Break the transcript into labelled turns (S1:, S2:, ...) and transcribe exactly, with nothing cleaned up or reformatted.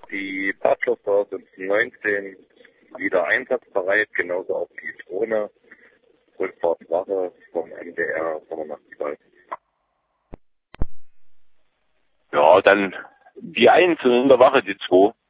S1: Die Patrolster sind neunzehn wieder einsatzbereit, genauso auch die Drohne, Rückfahrtswache vom M D R, vom Nachtwald.
S2: Ja, dann die eins und in der Wache die zwei.